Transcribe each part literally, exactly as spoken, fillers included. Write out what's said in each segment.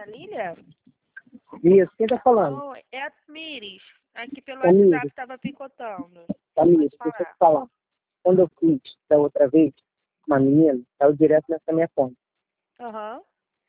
Lília? Isso, quem tá falando? Oi, é a Mires. Aqui pelo Tamires. WhatsApp estava picotando. Tamires, Pode deixa eu te falar. falar. Quando eu fiz da outra vez, uma menina, saiu direto nessa minha conta. Aham.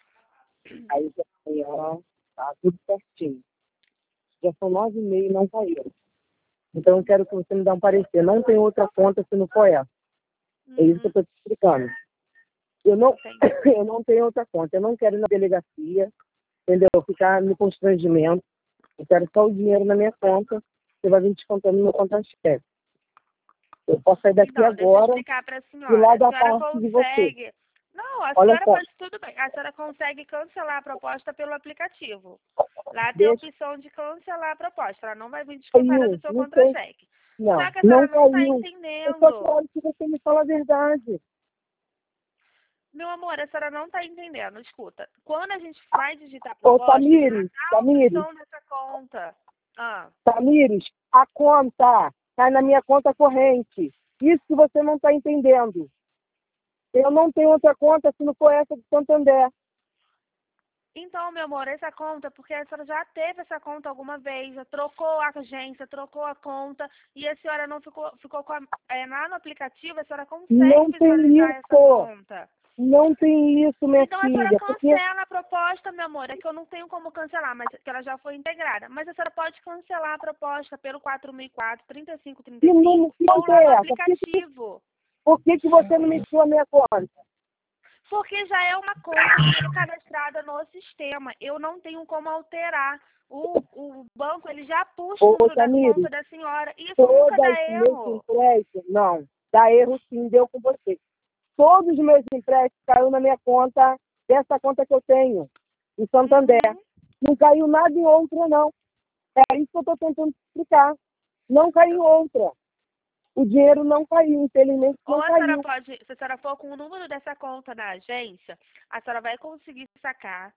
Aí já foi, ó, tá tudo certinho. Já são nove e meia e não caiu. Então eu quero que você me dê um parecer. Não tem outra conta se não for essa. É isso que eu Uhum. estou te explicando. Eu não, Entendi. eu não tenho outra conta. Eu não quero ir na delegacia, entendeu? Ficar no constrangimento. Eu quero só o dinheiro na minha conta. Você vai vir descontando no meu conta-cheque. Eu posso sair daqui Então, deixa eu agora explicar para a e senhora. lá A da senhora parte de você. consegue... Não, a Olha senhora só, pode... Tudo bem. A senhora consegue cancelar a proposta pelo aplicativo. Lá tem a deixa opção de cancelar a proposta. Ela não vai vir descontada caiu. do seu Não tem. contra-cheque. Só Não, que a não senhora não está caiu. Eu só entendendo. quero que você me fale a verdade. Meu amor, a senhora não está entendendo. Escuta, quando a gente vai digitar a Ô, proposta, já Tamires, dá a Tamires, opção dessa conta. Ah, Tamires, a conta cai na minha conta corrente. Isso que você não está entendendo. Eu não tenho outra conta se não for essa de Santander. então, meu amor, essa conta, porque a senhora já teve essa conta alguma vez, já trocou a agência, trocou a conta, e a senhora não ficou, ficou com a, é, lá no aplicativo, a senhora consegue Não tem visualizar essa isso. conta. Não tem isso, minha Então a senhora filha. Porque cancela a proposta, meu amor. É que eu não tenho como cancelar, mas que ela já foi integrada. Mas a senhora pode cancelar a proposta pelo quatro mil e quatro, trinta e cinco trinta que e número cinco que ou conta lá é no essa? Por que, que, aplicativo. por que, que você não mexeu a minha conta? Porque já é uma conta que foi cadastrada no sistema. Eu não tenho como alterar. O, o banco ele já puxa o Ô, número da Tamires, conta da senhora. Isso nunca todos dá os meus erro. empréstimos, não, dá erro sim, deu com você. Todos os meus empréstimos caiu na minha conta, dessa conta que eu tenho, em Santander. Uhum. Não caiu nada em outra, não. É isso que eu estou tentando explicar. Não caiu em outra. O dinheiro não caiu, infelizmente Ou não a senhora caiu. pode, se a senhora for com o número dessa conta na agência, a senhora vai conseguir sacar.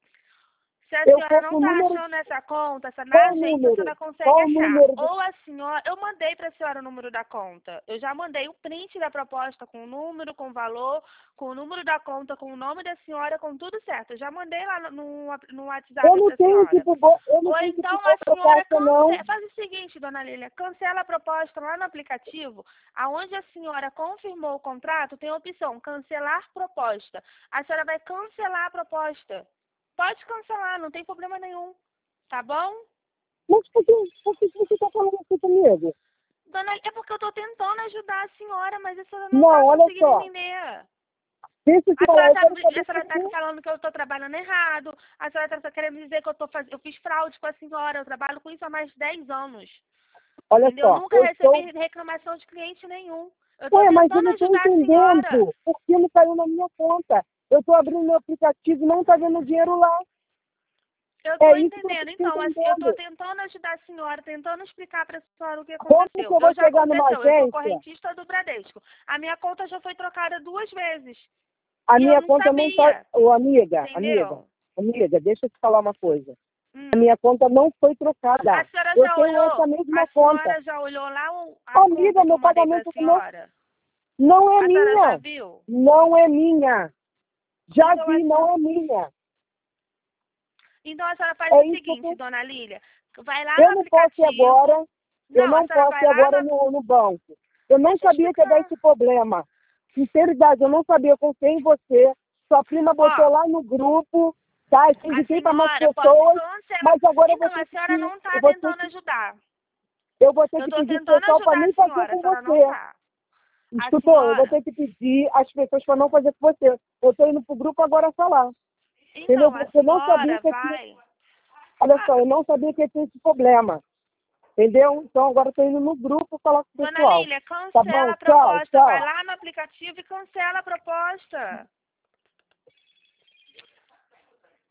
Se a Eu senhora for não com o está número. achando essa conta, essa, na Qual o agência a número? senhora consegue Qual o achar. número? Do... Ou a senhora, eu mandei para a senhora o número da conta. Eu já mandei o print da proposta com o número, com o valor, com o número da conta, com o nome da senhora, com tudo certo. Eu já mandei lá no, no Eu WhatsApp não para a tenho senhora. tipo bo... eu não Ou tenho tipo então boa a senhora proposta, não. cancela. Faz o seguinte, dona Lília, cancela a proposta lá no aplicativo, aonde a senhora confirmou o contrato, tem a opção cancelar proposta. A senhora vai cancelar a proposta. Pode cancelar, não tem problema nenhum. Tá bom? Mas por que, por que você está falando assim comigo? Dona, é porque eu tô tentando ajudar a senhora, mas a senhora não tá Não, olha conseguindo só. entender. Deixa eu te A falar, senhora eu tá, quero saber a senhora por tá quê. falando que eu tô trabalhando errado. A senhora tá querendo dizer que eu tô faz... eu fiz fraude com a senhora. Eu trabalho com isso há mais de dez anos. Olha Entendeu? Eu só, nunca eu recebi estou. reclamação de cliente nenhum. Eu tô Ué, mas eu tentando não estou ajudar a senhora. entendendo por que não caiu na minha conta. Eu estou abrindo meu aplicativo e não está vendo dinheiro lá. Eu É tô isso que eu não entendendo. estou Então, assim, eu tô entendendo. tentando ajudar a senhora, tentando explicar para a senhora o que Como que aconteceu. eu Eu vou já chegar numa aconteceu. Eu sou agência? correntista do Bradesco. A minha conta já foi trocada duas vezes. A E eu minha não conta não está. sabia. Ô, amiga, amiga, Entendeu? amiga, deixa eu te falar uma coisa. A Hum. minha conta não foi A trocada. senhora Eu já tenho essa olhou? mesma A conta. senhora já olhou lá o- a Amiga, conta que eu meu mandei para a pagamento não, senhora? não é A senhora já minha. viu? Não é minha. Já Então a vi, senhora, não é minha. então a senhora faz É o isso que eu seguinte, tô... dona Lília. Vai lá no Eu não posso ir aplicativo. agora. Eu Não, a não senhora posso vai ir lá agora no... no, no banco. Eu não Deixa eu sabia que ia dar explicar. esse problema. Sinceridade, eu não sabia. Eu confiei em você. Sua prima botou Ó, lá no grupo, tá? Eu a indiquei para mais senhora pode pessoas, cancelar. mas agora eu vou Então, ter a que, senhora que- não está eu vou ter tentando que, ajudar. eu vou ter Eu que estou pedir tentando pessoal para ajudar nem a fazer senhora, a com senhora não você. está. A Escutou? Eu vou senhora... ter que pedir as pessoas para não fazer com você. Eu estou indo pro grupo agora falar. Entendeu? Então, a Porque eu não sabia senhora que tinha... vai... Olha só, eu não sabia que tinha esse problema. Entendeu? Então agora eu tô indo no grupo falar com o Dona pessoal. Lília, Tá cancela bom? a Tchau, proposta. Vai tchau. lá no aplicativo e cancela a proposta.